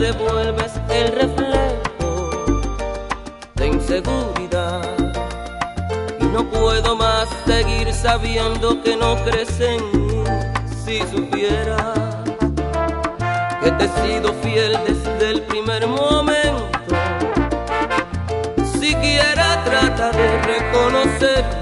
devuelves el reflejo de inseguridad. Y no puedo más seguir sabiendo que no crees en mí. Si supiera que te he sido fiel desde el primer momento, siquiera trata de reconocer